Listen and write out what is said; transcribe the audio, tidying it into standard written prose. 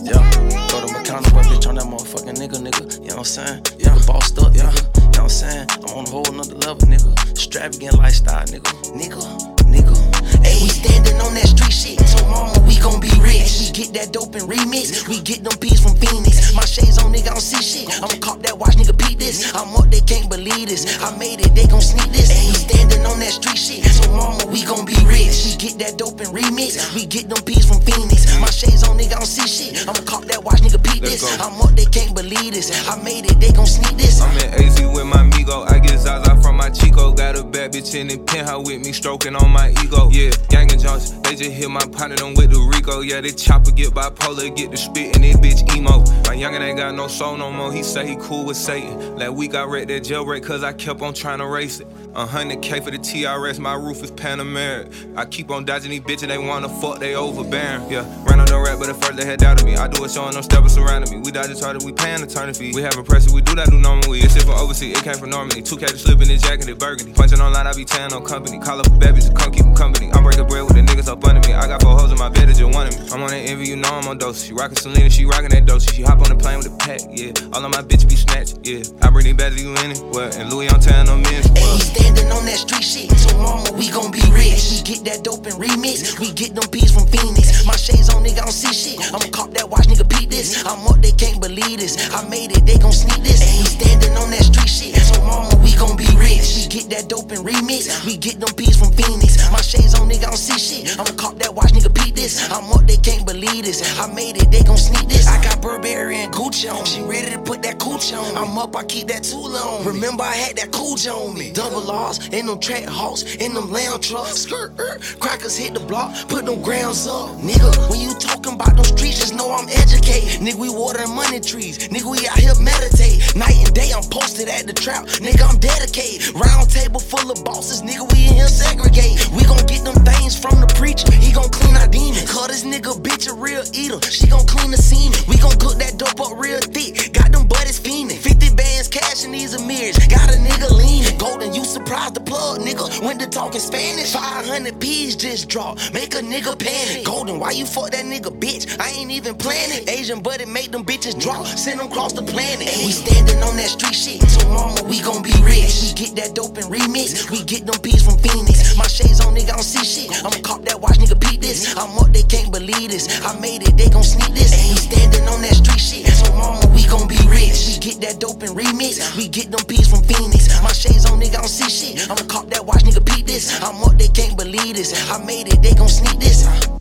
Yeah, go to McConnell, but bitch on that motherfucking nigga. You know what I'm saying? Yeah, bossed up, nigga. You know what I'm saying? I'm on a whole nother level, nigga. Extravagant lifestyle, nigga. Hey, we standing on that street shit. So mama, we gon' be rich. We get that dope and remix. We get them peas from Phoenix. My shades on, nigga, I don't see shit. I'ma cop that watch, nigga, peep this. I'm up, they can't believe this. I made it, they gon' sneak this. Hey, we standing on that street shit. So mama, we gon' be rich. We get that dope and remix. We get them peas from Phoenix. My shades on, nigga, I don't see shit. I'ma cop that watch, nigga, peep this. I'm up, they can't believe this. I made it, they gon' sneak this. I'm in AZ with my Migo. I get Zaza from my Chico. Got a bad bitch in the penthouse with me, stroking on my ego. Yeah, gang and Jones, they just hit my partner, them with the Rico. Yeah, they chopper get bipolar, get the spit, and this bitch emo. My youngin' ain't got no soul no more. He say he cool with Satan. That week I read that jailbreak, cause I kept on trying to race it. 100K for the TRS, my roof is Panamera. I keep on dodging these bitches, they wanna fuck, they overbearing. Yeah, ran on the rap, but at first they had doubted me. I do it showing them steppers surrounding me. We dodging target, we paying the turning fee. We having pressure, we do that new normally. It's shit from overseas, it came from Normandy. 2K to slip in the jacket, it burgundy. Punching online, I be tearing on company. Call up a bad bitch, come keep them company. I'm breaking bread with the niggas up under me. I got 4 hoes in my bed that just wanted me. I'm on that envy, you know I'm on dose. She rockin' Selena, she rockin' that dose. She hop on the plane with a pack, yeah. All of my bitches be snatched, yeah. I bring these baddies, you in it, what? And Louis on town, no men, what? Hey, we standing on that street shit, so mama, we gon' be rich. We get that dope and remix. We get them peas from Phoenix. My shades on, nigga, I don't see shit. I'ma cop that watch, nigga, peep this. I'm up, they can't believe this. I made it, they gon' sneak this. Hey, we standing on that street shit, so mama, we gon' be rich. We get that dope and remix. We get them peas from Phoenix. My shades on, nigga, I don't see shit. I'ma cop that watch, nigga, peep this. I'm up, they can't believe this. I made it, they gon' sneak this. I got Burberry and Gucci on. She ready to put that Coochie on. I'm up, I keep that Tula on. Remember, I had that Coochie on me. Double R's in them track hawks, in them lamb trucks. Skirt, crackers hit the block, put them grounds up. Nigga, when you talking about them streets, just know I'm educated. Nigga, we watering money trees. Nigga, we out here meditate. Night and day, I'm posted at the trap. Nigga, I'm dedicated. Round table full of bosses. Nigga, we in here segregate. We gon' get them things from the preacher. He gon' clean our demons. Call this nigga bitch a real eater. She gon' clean the semen. We gon' cook that dope up real thick. Got them buddies fiending. 50 bands cash in these mirrors. Got a nigga leaning. Golden, you surprised the plug, nigga. Went to talking Spanish. 500 P's just dropped. Make a nigga panic. Golden, why you fuck that nigga, bitch? I ain't even planning. Asian buddy make them bitches drop. Send them across the planet. Ay, we standing on that street shit. So mama, we gon' be rich. We get that dope and remix. We get them peas from Phoenix. My shades on, nigga, I don't see shit. I'ma cop that watch, nigga, peep this. I'm up, they can't believe this. I made it, they gon' sneak this. Ay, we standing on that street shit. So mama, we gon' be rich. We get that dope and remix. We get them peas from Phoenix. My shades on, nigga, I don't see shit. I'ma cop that watch, nigga, peep this. I'm up, they can't believe this. I made it, they gon' sneak this.